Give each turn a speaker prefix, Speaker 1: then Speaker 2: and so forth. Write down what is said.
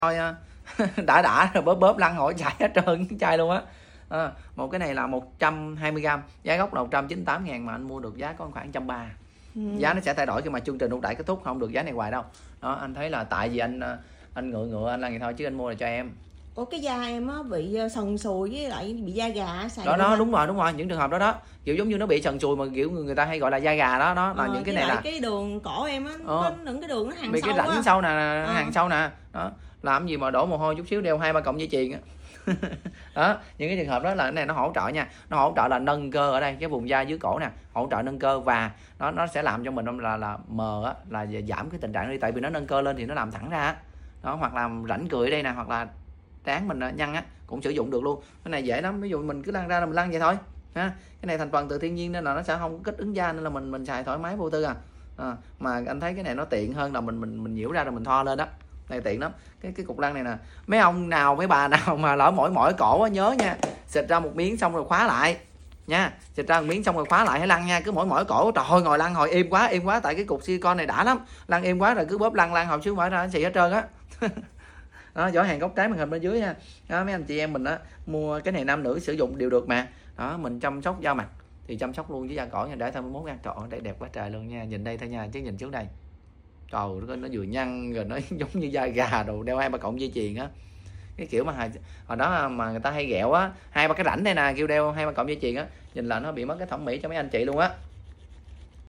Speaker 1: thôi đã rồi bóp lăn hỏi chạy hết trơn cái chai luôn á. Một cái này là 120g, giá gốc là 198.000 mà anh mua được giá có khoảng 130. Giá nó sẽ thay đổi khi mà chương trình ưu đãi kết thúc, không được giá này hoài đâu. Đó, anh thấy là tại vì anh ngựa anh là vậy thôi, chứ anh mua là cho em.
Speaker 2: Ủa cái da em á bị sần sùi với lại bị da gà xài
Speaker 1: đó đúng rồi, những trường hợp đó kiểu giống như nó bị sần sùi mà kiểu người ta hay gọi là da gà đó là những cái này là
Speaker 2: cái đường cổ em á, có những cái đường nó hàng
Speaker 1: bị
Speaker 2: sâu
Speaker 1: cái rãnh sâu nè, hàng sâu nè. Đó, làm gì mà đổ mồ hôi chút xíu đeo 2-3 cọng dây chuyền á. Đó, những cái trường hợp đó là cái này nó hỗ trợ nha, nó hỗ trợ là nâng cơ ở đây cái vùng da dưới cổ nè, hỗ trợ nâng cơ và nó sẽ làm cho mình là mờ á, là giảm cái tình trạng đi, tại vì nó nâng cơ lên thì nó làm thẳng ra đó, hoặc là rãnh cười ở đây nè, hoặc là trán mình nhăn á cũng sử dụng được luôn. Cái này dễ lắm, ví dụ mình cứ lăn ra là mình lăn vậy thôi ha. Cái này thành phần từ thiên nhiên nên là nó sẽ không có kích ứng da, nên là mình xài thoải mái vô tư mà anh thấy cái này nó tiện hơn là mình nhiễu ra rồi mình thoa lên đó. Này tiện lắm. Cái cục lăn này nè, mấy ông nào mấy bà nào mà lỡ mỏi cổ á, nhớ nha, xịt ra một miếng xong rồi khóa lại nha, xịt ra một miếng xong rồi khóa lại hãy lăn nha. Cứ mỏi cổ trời ơi, ngồi lăn hồi im quá, tại cái cục silicon này đã lắm, lăn im quá rồi cứ bóp lăn hồi xíu mở ra nó xì hết trơn á. Đó, giỏ hàng góc trái màn hình bên dưới nha. Đó, mấy anh chị em mình á mua cái này nam nữ sử dụng đều được mà. Đó, mình chăm sóc da mặt thì chăm sóc luôn với da cỏ nha, để 21 trời ơi, đây đẹp quá trời luôn nha. Nhìn đây thôi nha, chứ nhìn xuống đây trời ơi, nó vừa nhăn rồi nó giống như da gà đồ, đeo 2-3 cọng dây chuyền á, cái kiểu mà hồi đó mà người ta hay ghẹo á, 2-3 cái rãnh đây nè, kêu đeo 2-3 cọng dây chuyền á, nhìn là nó bị mất cái thẩm mỹ cho mấy anh chị luôn á.